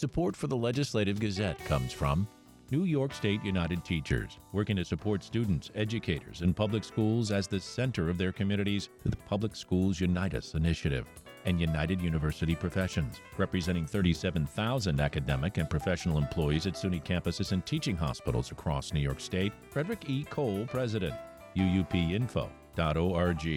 Support for the Legislative Gazette comes from New York State United Teachers, working to support students, educators, and public schools as the center of their communities with the Public Schools Unite Us initiative, and United University Professions, representing 37,000 academic and professional employees at SUNY campuses and teaching hospitals across New York State. Frederick E. Cole, President, uupinfo.org.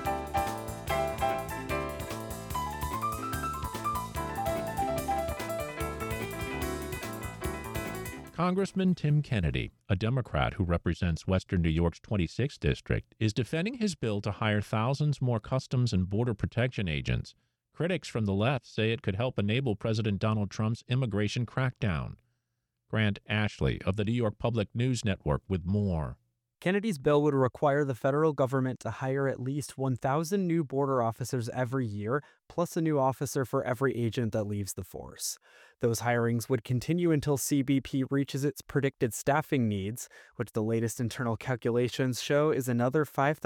Congressman Tim Kennedy, a Democrat who represents Western New York's 26th district, is defending his bill to hire thousands more Customs and Border Protection agents. Critics from the left say it could help enable President Donald Trump's immigration crackdown. Grant Ashley of the New York Public News Network with more. Kennedy's bill would require the federal government to hire at least 1,000 new border officers every year, plus a new officer for every agent that leaves the force. Those hirings would continue until CBP reaches its predicted staffing needs, which the latest internal calculations show is another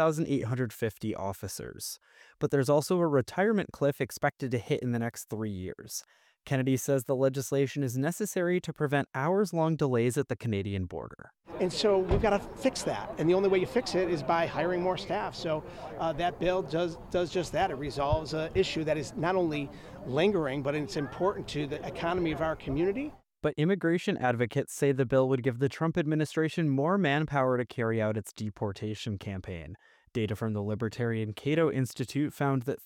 5,850 officers. But there's also a retirement cliff expected to hit in the next 3 years. Kennedy says the legislation is necessary to prevent hours-long delays at the Canadian border. And so we've got to fix that. And the only way you fix it is by hiring more staff. So that bill does just that. It resolves an issue that is not only lingering, but it's important to the economy of our community. But immigration advocates say the bill would give the Trump administration more manpower to carry out its deportation campaign. Data from the Libertarian Cato Institute found that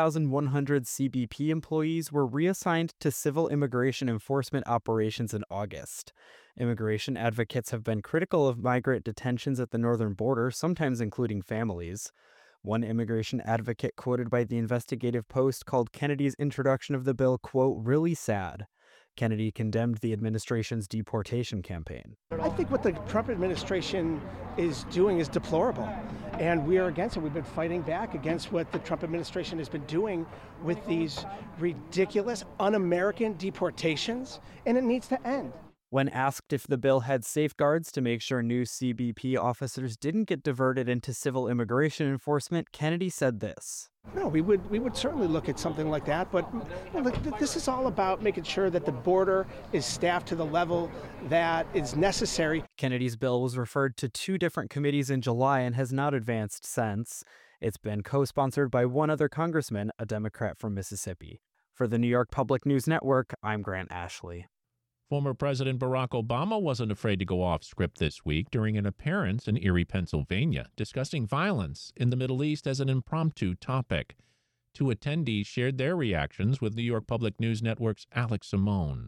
3,100 CBP employees were reassigned to civil immigration enforcement operations in August. Immigration advocates have been critical of migrant detentions at the northern border, sometimes including families. One immigration advocate quoted by the Investigative Post called Kennedy's introduction of the bill, quote, really sad. Kennedy condemned the administration's deportation campaign. I think what the Trump administration is doing is deplorable, and we are against it. We've been fighting back against what the Trump administration has been doing with these ridiculous, un-American deportations, and it needs to end. When asked if the bill had safeguards to make sure new CBP officers didn't get diverted into civil immigration enforcement, Kennedy said this. No, we would certainly look at something like that, but this is all about making sure that the border is staffed to the level that is necessary. Kennedy's bill was referred to 2 different committees in July and has not advanced since. It's been co-sponsored by one other congressman, a Democrat from Mississippi. For the New York Public News Network, I'm Grant Ashley. Former President Barack Obama wasn't afraid to go off script this week during an appearance in Erie, Pennsylvania, discussing violence in the Middle East as an impromptu topic. 2 attendees shared their reactions with New York Public News Network's Alex Simone.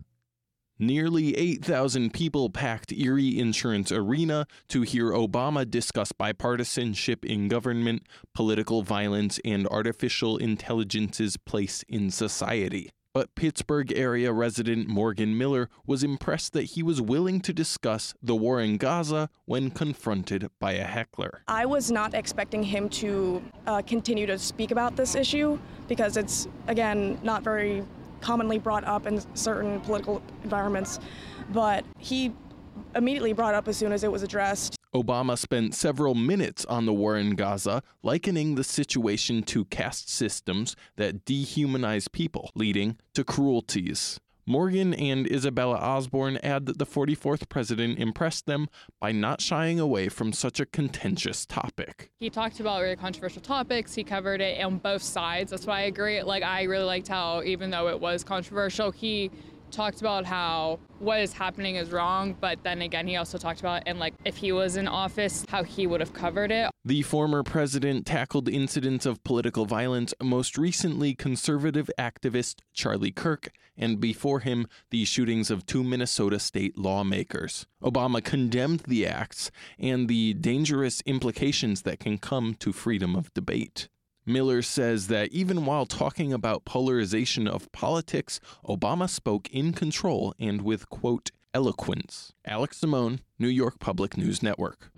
Nearly 8,000 people packed Erie Insurance Arena to hear Obama discuss bipartisanship in government, political violence, and artificial intelligence's place in society. But Pittsburgh area resident Morgan Miller was impressed that he was willing to discuss the war in Gaza when confronted by a heckler. I was not expecting him to continue to speak about this issue because it's, again, not very commonly brought up in certain political environments, but he immediately brought up as soon as it was addressed. Obama spent several minutes on the war in Gaza, likening the situation to caste systems that dehumanize people, leading to cruelties. Morgan and Isabella Osborne add that the 44th president impressed them by not shying away from such a contentious topic. He talked about very controversial topics. He covered it on both sides. That's why I agree. I really liked how, even though it was controversial, he talked about how what is happening is wrong, but then again, he also talked about, and if he was in office, how he would have covered it. The former president tackled incidents of political violence, most recently conservative activist Charlie Kirk, and before him, the shootings of 2 Minnesota state lawmakers. Obama condemned the acts and the dangerous implications that can come to freedom of debate. Miller says that even while talking about polarization of politics, Obama spoke in control and with, quote, eloquence. Alex Simone, New York Public News Network.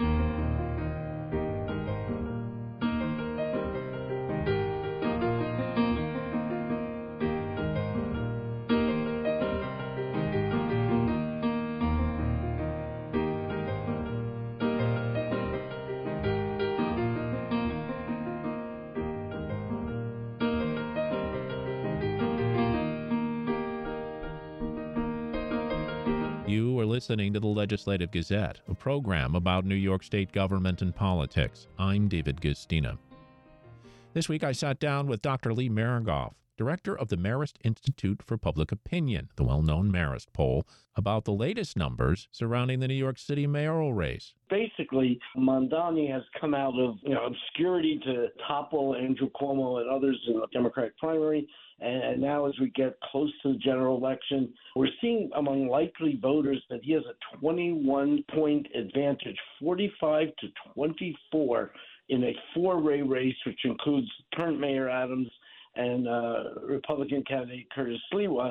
listening to the Legislative Gazette, a program about New York State government and politics. I'm David Gustina. This week I sat down with Dr. Lee Merigoff, director of the Marist Institute for Public Opinion, the well-known Marist poll, about the latest numbers surrounding the New York City mayoral race. Basically, Mamdani has come out of obscurity to topple Andrew Cuomo and others in the Democratic primary. And now as we get close to the general election, we're seeing among likely voters that he has a 21-point advantage, 45 to 24 in a four-way race, which includes current Mayor Adams and Republican candidate Curtis Sliwa.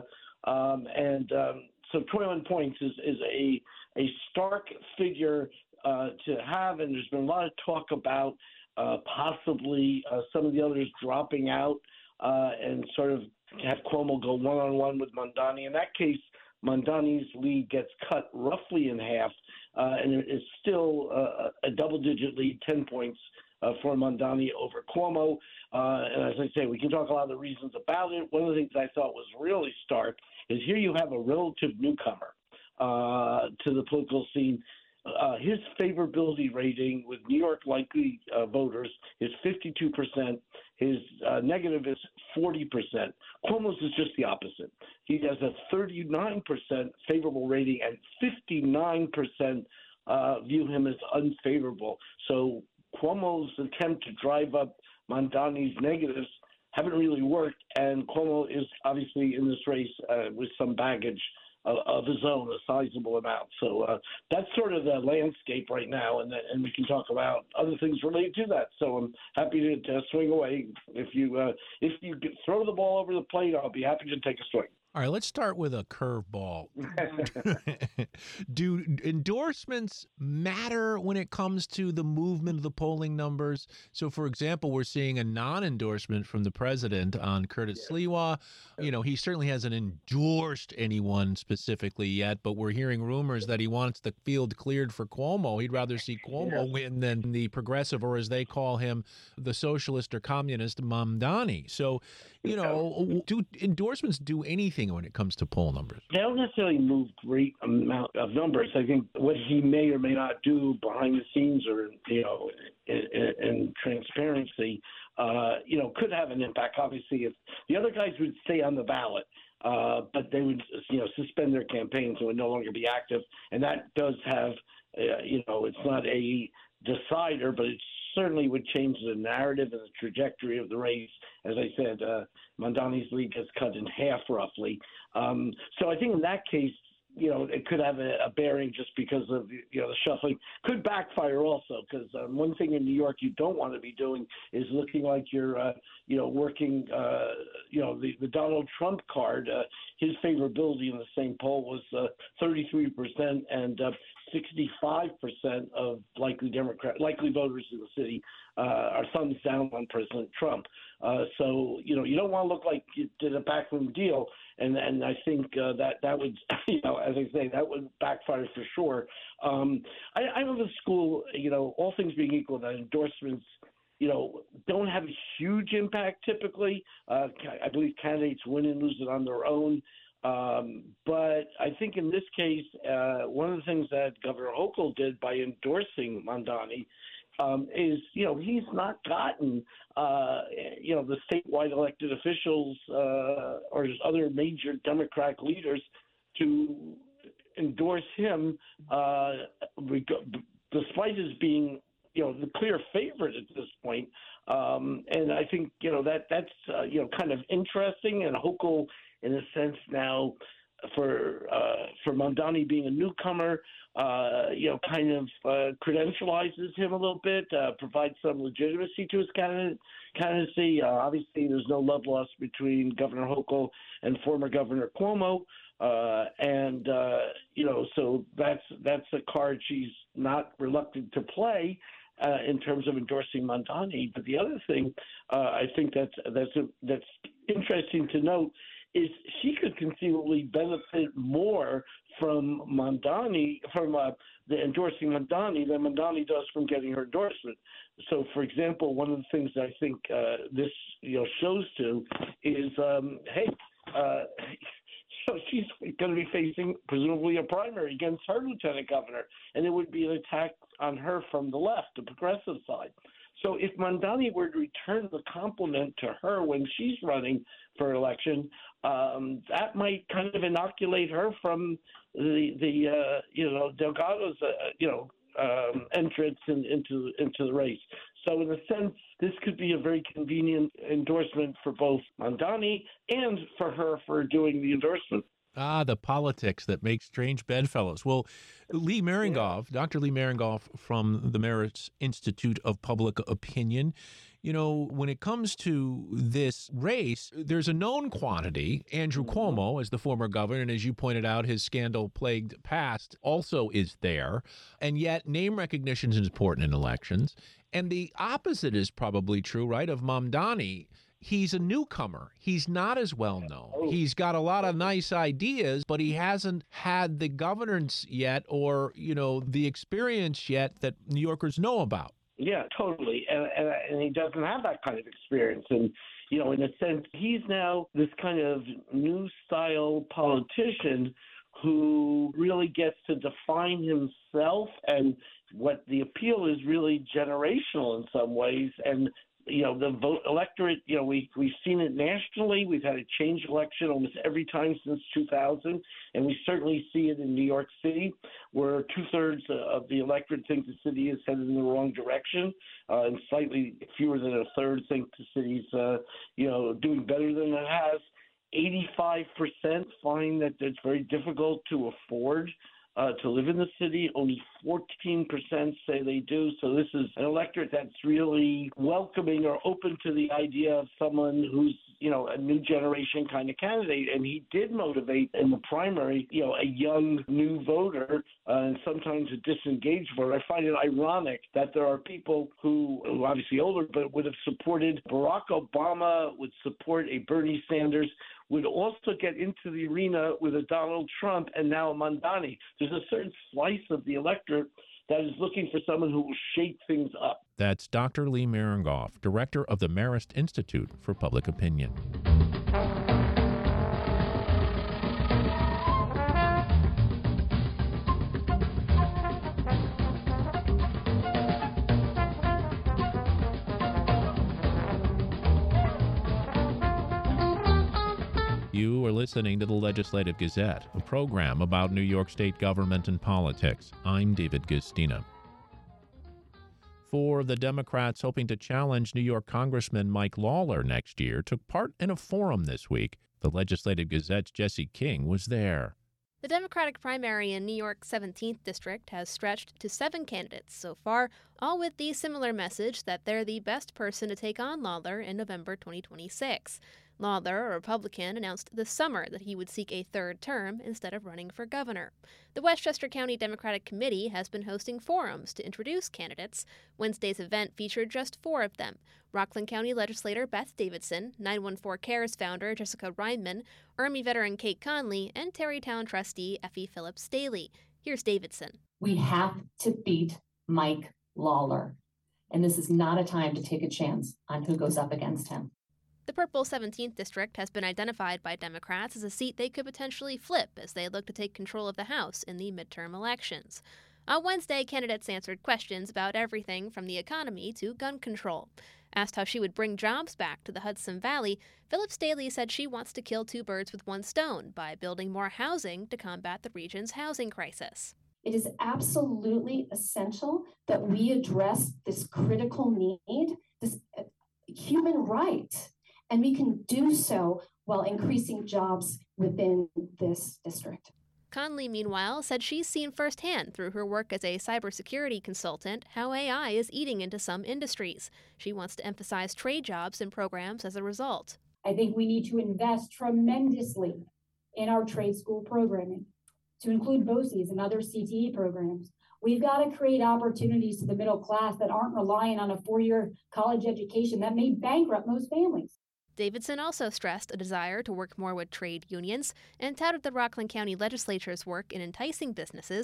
So 21 points is a stark figure to have, and there's been a lot of talk about possibly some of the others dropping out and sort of have Cuomo go one-on-one with Mamdani. In that case, Mamdani's lead gets cut roughly in half, and it is still a double-digit lead, 10 points for Mamdani over Cuomo. And as I say, we can talk a lot of the reasons about it. One of the things I thought was really stark is here you have a relative newcomer to the political scene. His favorability rating with New York likely voters is 52%. His negative is 40%. Cuomo's is just the opposite. He has a 39% favorable rating and 59% view him as unfavorable. So Cuomo's attempt to drive up Mamdani's negatives haven't really worked, and Cuomo is obviously in this race with some baggage of his own, a sizable amount. So that's sort of the landscape right now, and we can talk about other things related to that. So I'm happy to swing away. If you throw the ball over the plate, I'll be happy to take a swing. All right, let's start with a curveball. Do endorsements matter when it comes to the movement of the polling numbers? So, for example, we're seeing a non-endorsement from the president on Curtis Sliwa. You know, he certainly hasn't endorsed anyone specifically yet, but we're hearing rumors that he wants the field cleared for Cuomo. He'd rather see Cuomo win than the progressive, or as they call him, the socialist or communist Mamdani. So, you know, do endorsements do anything when it comes to poll numbers? They don't necessarily move great amount of numbers. I think what he may or may not do behind the scenes, or in transparency, could have an impact. Obviously, if the other guys would stay on the ballot, but they would suspend their campaigns and would no longer be active, and that does have it's not a decider, but it certainly would change the narrative and the trajectory of the race. As I said, Mamdani's lead gets cut in half roughly. So I think in that case, it could have a bearing just because of the shuffling. Could backfire also, because one thing in New York you don't want to be doing is looking like you're working the Donald Trump card. His favorability in the same poll was 33% and 65% of likely voters in the city are thumbs down on President Trump. So you don't want to look like you did a backroom deal, and I think that would as I say, that would backfire for sure. I know the school, all things being equal, that endorsements don't have a huge impact typically. I believe candidates win and lose it on their own. But I think in this case, one of the things that Governor Hochul did by endorsing Mamdani is, he's not gotten, the statewide elected officials or other major Democratic leaders to endorse him, despite his being, the clear favorite at this point. And I think, that's kind of interesting, and Hochul, in a sense now, for Mamdani being a newcomer, kind of credentializes him a little bit, provides some legitimacy to his candidacy. Obviously, there's no love lost between Governor Hochul and former Governor Cuomo, so that's a card she's not reluctant to play in terms of endorsing Mamdani. But the other thing I think that's interesting to note is she could conceivably benefit more from Mamdani, from the endorsing Mamdani, than Mamdani does from getting her endorsement. So, for example, one of the things I think this shows to is, she's going to be facing presumably a primary against her lieutenant governor, and it would be an attack on her from the left, the progressive side. So if Mamdani were to return the compliment to her when she's running for election, that might kind of inoculate her from the Delgado's entrance into the race. So in a sense, this could be a very convenient endorsement for both Mamdani and for her for doing the endorsement. Ah, the politics that make strange bedfellows. Well, Lee Maringoff, Dr. Lee Maringoff from the Marist Institute of Public Opinion, when it comes to this race, there's a known quantity. Andrew Cuomo, as the former governor, and as you pointed out, his scandal-plagued past also is there. And yet name recognition is important in elections. And the opposite is probably true, right, of Mamdani. He's a newcomer. He's not as well known. He's got a lot of nice ideas, but he hasn't had the governance yet or, the experience yet that New Yorkers know about. Yeah, totally. And he doesn't have that kind of experience. And, in a sense, he's now this kind of new style politician who really gets to define himself, and what the appeal is really generational in some ways. And the vote electorate, we've seen it nationally. We've had a change election almost every time since 2000, and we certainly see it in New York City, where 2/3 of the electorate think the city is headed in the wrong direction, and slightly fewer than 1/3 think the city's, doing better than it has. 85% find that it's very difficult to afford to live in the city. Only 14% say they do. So this is an electorate that's really welcoming or open to the idea of someone who's, a new generation kind of candidate. And he did motivate in the primary, a young new voter and sometimes a disengaged voter. I find it ironic that there are people who are obviously older, but would have supported Barack Obama, would support a Bernie Sanders, would also get into the arena with a Donald Trump and now a Mamdani. There's a certain slice of the electorate that is looking for someone who will shake things up. That's Dr. Lee Maringoff, director of the Marist Institute for Public Opinion. You are listening to the Legislative Gazette, a program about New York State government and politics. I'm David Gustina. For the Democrats hoping to challenge New York Congressman Mike Lawler next year took part in a forum this week. The Legislative Gazette's Jesse King was there. The Democratic primary in New York's 17th District has stretched to 7 candidates so far, all with the similar message that they're the best person to take on Lawler in November 2026. Lawler, a Republican, announced this summer that he would seek a 3rd term instead of running for governor. The Westchester County Democratic Committee has been hosting forums to introduce candidates. Wednesday's event featured just 4 of them: Rockland County legislator Beth Davidson, 914 Cares founder Jessica Reinman, Army veteran Kate Conley, and Tarrytown trustee Effie Phillips Daly. Here's Davidson. We have to beat Mike Lawler, and this is not a time to take a chance on who goes up against him. The purple 17th District has been identified by Democrats as a seat they could potentially flip as they look to take control of the House in the midterm elections. On Wednesday, candidates answered questions about everything from the economy to gun control. Asked how she would bring jobs back to the Hudson Valley, Phillips Daly said she wants to kill 2 birds with 1 stone by building more housing to combat the region's housing crisis. It is absolutely essential that we address this critical need, this human right. And we can do so while increasing jobs within this district. Conley, meanwhile, said she's seen firsthand through her work as a cybersecurity consultant how AI is eating into some industries. She wants to emphasize trade jobs and programs as a result. I think we need to invest tremendously in our trade school programming, to include BOCES and other CTE programs. We've got to create opportunities to the middle class that aren't relying on a 4-year college education that may bankrupt most families. Davidson also stressed a desire to work more with trade unions and touted the Rockland County Legislature's work in enticing businesses.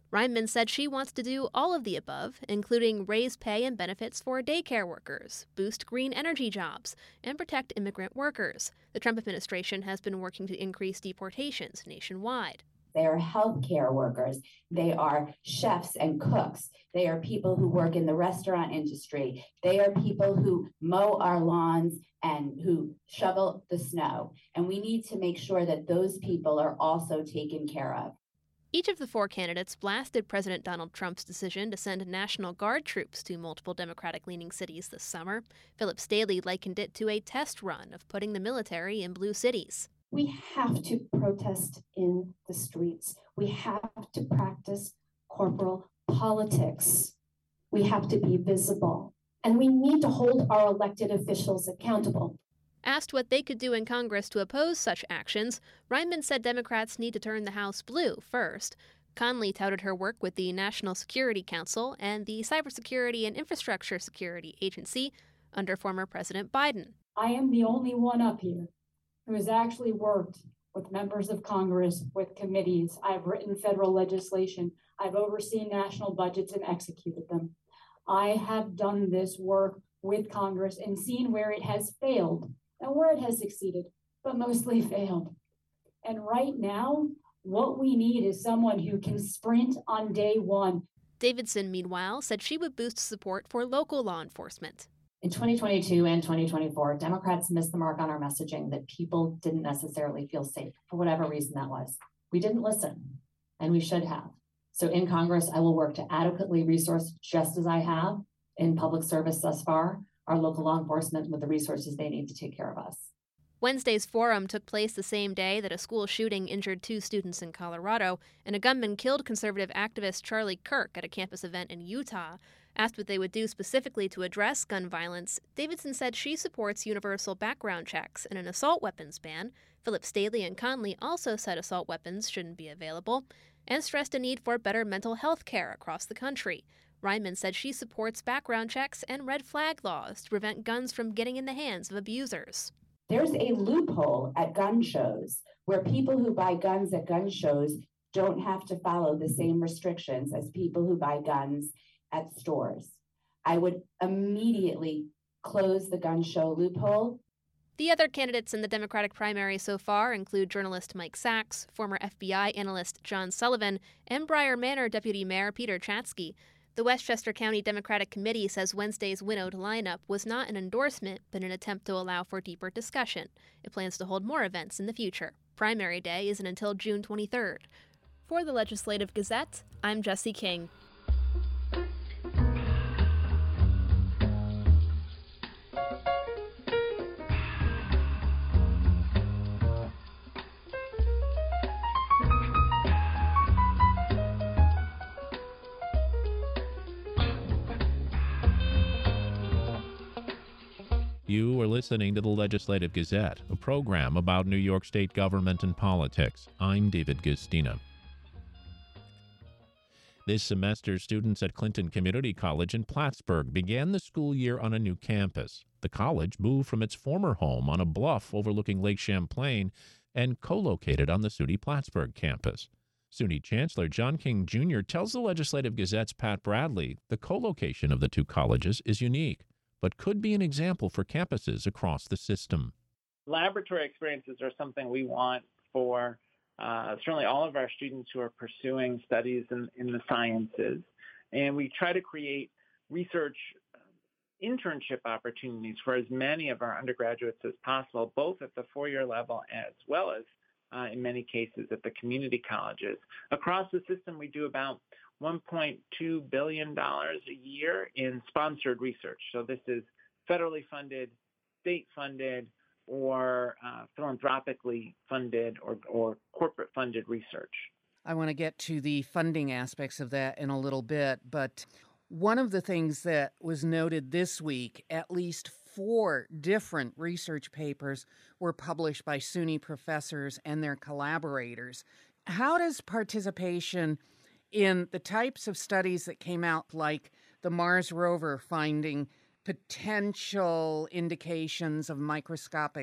Reinman said she wants to do all of the above, including raise pay and benefits for daycare workers, boost green energy jobs, and protect immigrant workers. The Trump administration has been working to increase deportations nationwide. They are healthcare workers. They are chefs and cooks. They are people who work in the restaurant industry. They are people who mow our lawns and who shovel the snow. And we need to make sure that those people are also taken care of. Each of the four candidates blasted President Donald Trump's decision to send National Guard troops to multiple Democratic-leaning cities this summer. Philip Staley likened it to a test run of putting the military in blue cities. We have to protest in the streets. We have to practice corporal politics. We have to be visible. And we need to hold our elected officials accountable. Asked what they could do in Congress to oppose such actions, Reinman said Democrats need to turn the House blue first. Conley touted her work with the National Security Council and the Cybersecurity and Infrastructure Security Agency under former President Biden. I am the only one up here who has actually worked with members of Congress, with committees. I've written federal legislation. I've overseen national budgets and executed them. I have done this work with Congress and seen where it has failed and where it has succeeded, but mostly failed. And right now, what we need is someone who can sprint on day one. Davidson, meanwhile, said she would boost support for local law enforcement. In 2022 and 2024, Democrats missed the mark on our messaging that people didn't necessarily feel safe, for whatever reason that was. We didn't listen, and we should have. So in Congress, I will work to adequately resource, just as I have in public service thus far, our local law enforcement with the resources they need to take care of us. Wednesday's forum took place the same day that a school shooting injured 2 students in Colorado, and a gunman killed conservative activist Charlie Kirk at a campus event in Utah. Asked what they would do specifically to address gun violence, Davidson said she supports universal background checks and an assault weapons ban. Philip Staley and Conley also said assault weapons shouldn't be available, and stressed a need for better mental health care across the country. Reinman said she supports background checks and red flag laws to prevent guns from getting in the hands of abusers. There's a loophole at gun shows where people who buy guns at gun shows don't have to follow the same restrictions as people who buy guns at stores. I would immediately close the gun show loophole. The other candidates in the Democratic primary so far include journalist Mike Sachs, former FBI analyst John Sullivan, and Briar Manor Deputy Mayor Peter Chatzky. The Westchester County Democratic Committee says Wednesday's winnowed lineup was not an endorsement, but an attempt to allow for deeper discussion. It plans to hold more events in the future. Primary day isn't until June 23rd. For the Legislative Gazette, I'm Jesse King. You are listening to the Legislative Gazette, a program about New York State government and politics. I'm David Gustina. This semester, students at Clinton Community College in Plattsburgh began the school year on a new campus. The college moved from its former home on a bluff overlooking Lake Champlain and co-located on the SUNY Plattsburgh campus. SUNY Chancellor John King Jr. tells the Legislative Gazette's Pat Bradley the co-location of the two colleges is unique, but could be an example for campuses across the system. Laboratory experiences are something we want for certainly all of our students who are pursuing studies in the sciences. And we try to create research internship opportunities for as many of our undergraduates as possible, both at the four-year level as well as, in many cases, at the community colleges. Across the system, we do about $1.2 billion a year in sponsored research. So this is federally funded, state funded, or philanthropically funded or corporate funded research. I want to get to the funding aspects of that in a little bit, but one of the things that was noted this week, at least 4 different research papers were published by SUNY professors and their collaborators. How does participation in the types of studies that came out, like the Mars rover finding potential indications of microscopic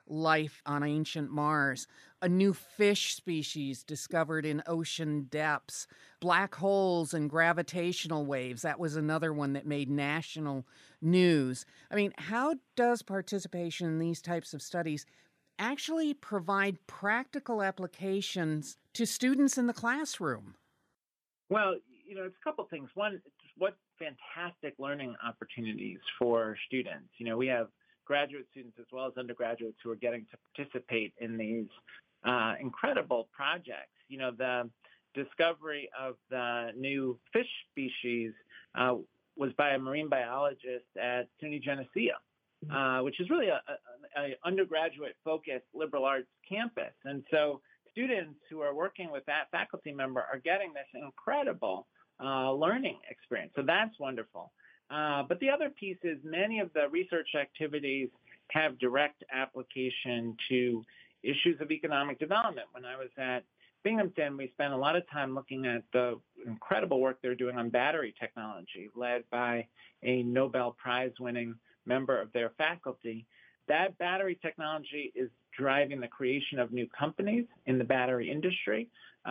life on ancient Mars, a new fish species discovered in ocean depths, black holes and gravitational waves. That was another one that made national news. I mean, how does participation in these types of studies actually provide practical applications to students in the classroom? Well, it's a couple things. One, what fantastic learning opportunities for students. We have graduate students as well as undergraduates who are getting to participate in these incredible projects. The discovery of the new fish species was by a marine biologist at SUNY Geneseo, which is really an undergraduate-focused liberal arts campus. And so students who are working with that faculty member are getting this incredible learning experience. So that's wonderful. But the other piece is many of the research activities have direct application to issues of economic development. When I was at Binghamton, we spent a lot of time looking at the incredible work they're doing on battery technology, led by a Nobel Prize-winning member of their faculty. That battery technology is driving the creation of new companies in the battery industry,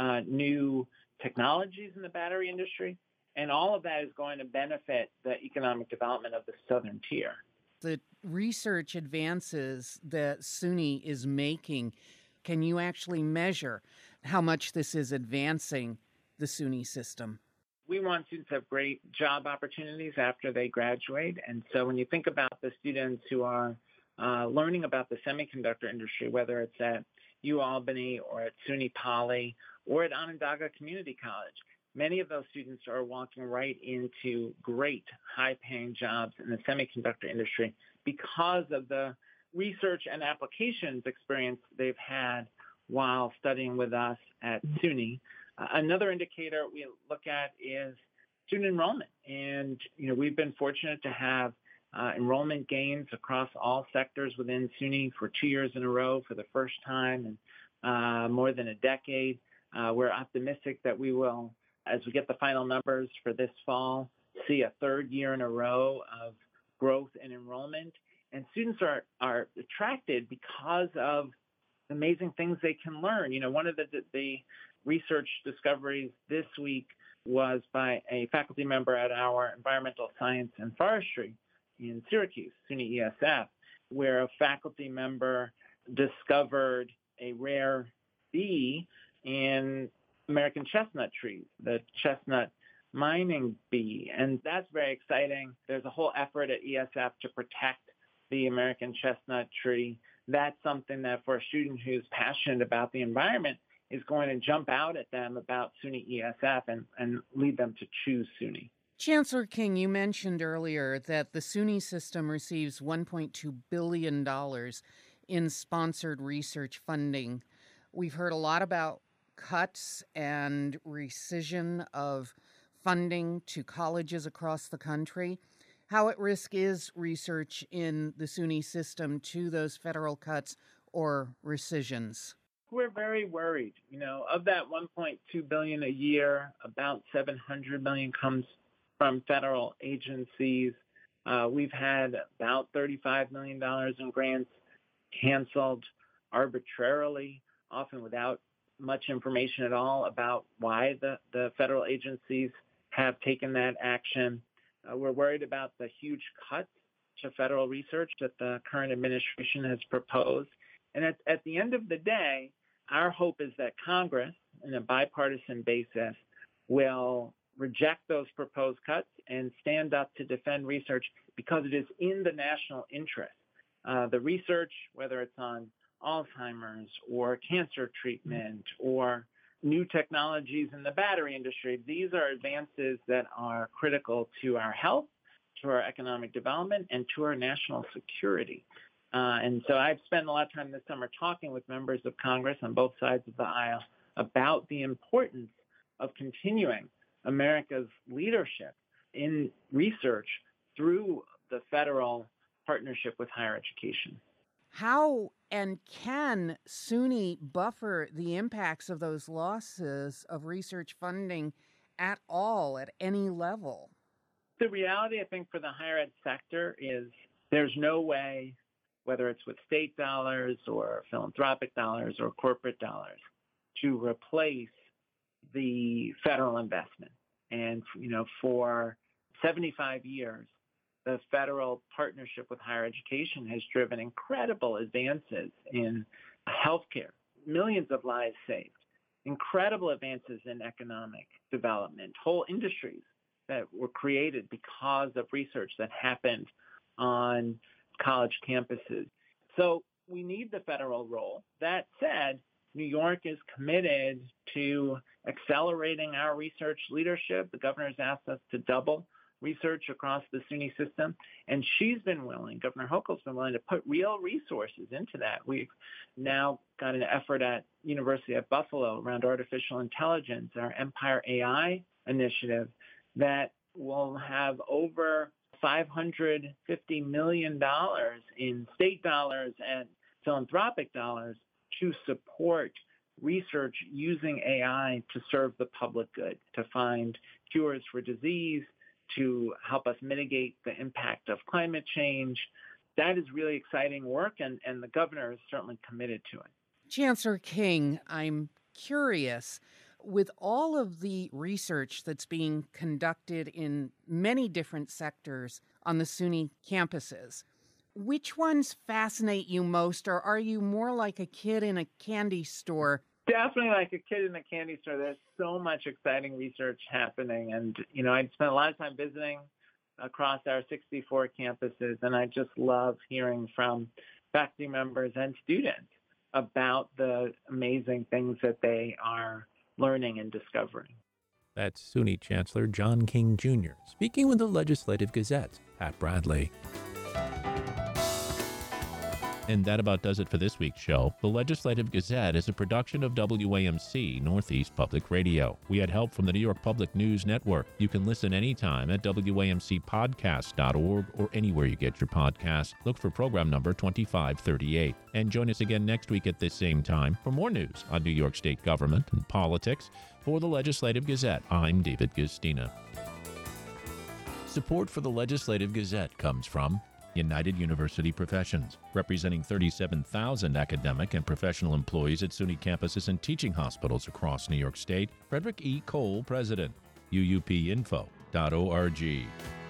new technologies in the battery industry, and all of that is going to benefit the economic development of the southern tier. The research advances that SUNY is making, can you actually measure how much this is advancing the SUNY system? We want students to have great job opportunities after they graduate. And so when you think about the students who are learning about the semiconductor industry, whether it's at UAlbany or at SUNY Poly or at Onondaga Community College, many of those students are walking right into great high-paying jobs in the semiconductor industry because of the research and applications experience they've had while studying with us at SUNY. Another indicator we look at is student enrollment. And, we've been fortunate to have enrollment gains across all sectors within SUNY for 2 years in a row for the first time in more than a decade. We're optimistic that we will, as we get the final numbers for this fall, see a third year in a row of growth in enrollment. And students are attracted because of amazing things they can learn. One of the research discoveries this week was by a faculty member at our Environmental Science and Forestry in Syracuse, SUNY ESF, where a faculty member discovered a rare bee in American chestnut trees, the chestnut mining bee. And that's very exciting. There's a whole effort at ESF to protect the American chestnut tree. That's something that for a student who's passionate about the environment is going to jump out at them about SUNY ESF and lead them to choose SUNY. Chancellor King, you mentioned earlier that the SUNY system receives $1.2 billion in sponsored research funding. We've heard a lot about cuts and rescission of funding to colleges across the country. How at risk is research in the SUNY system to those federal cuts or rescissions? We're very worried. Of that $1.2 billion a year, about $700 million comes from federal agencies. We've had about $35 million in grants canceled arbitrarily, often without much information at all about why the federal agencies have taken that action. We're worried about the huge cuts to federal research that the current administration has proposed. And at the end of the day, our hope is that Congress, on a bipartisan basis, will reject those proposed cuts and stand up to defend research because it is in the national interest. The research, whether it's on Alzheimer's or cancer treatment or new technologies in the battery industry, these are advances that are critical to our health, to our economic development, and to our national security. And so I've spent a lot of time this summer talking with members of Congress on both sides of the aisle about the importance of continuing America's leadership in research through the federal partnership with higher education. How and can SUNY buffer the impacts of those losses of research funding at all, at any level? The reality, I think, for the higher ed sector is there's no way whether it's with state dollars or philanthropic dollars or corporate dollars, to replace the federal investment. And, for 75 years, the federal partnership with higher education has driven incredible advances in healthcare, millions of lives saved, incredible advances in economic development, whole industries that were created because of research that happened on college campuses. So we need the federal role. That said, New York is committed to accelerating our research leadership. The governor's asked us to double research across the SUNY system, and Governor Hochul's been willing to put real resources into that. We've now got an effort at University of Buffalo around artificial intelligence, our Empire AI initiative, that will have over $550 million in state dollars and philanthropic dollars to support research using AI to serve the public good, to find cures for disease, to help us mitigate the impact of climate change. That is really exciting work, and the governor is certainly committed to it. Chancellor King, I'm curious, with all of the research that's being conducted in many different sectors on the SUNY campuses, which ones fascinate you most, or are you more like a kid in a candy store? Definitely like a kid in a candy store. There's so much exciting research happening. And, I spent a lot of time visiting across our 64 campuses, and I just love hearing from faculty members and students about the amazing things that they are learning and discovering. That's SUNY Chancellor John King Jr. speaking with the Legislative Gazette's Pat Bradley. And that about does it for this week's show. The Legislative Gazette is a production of WAMC Northeast Public Radio. We had help from the New York Public News Network. You can listen anytime at WAMCpodcast.org or anywhere you get your podcasts. Look for program number 2538. And join us again next week at this same time for more news on New York State government and politics. For the Legislative Gazette, I'm David Gustina. Support for the Legislative Gazette comes from United University Professions, representing 37,000 academic and professional employees at SUNY campuses and teaching hospitals across New York State. Frederick E. Cole, President. UUPinfo.org.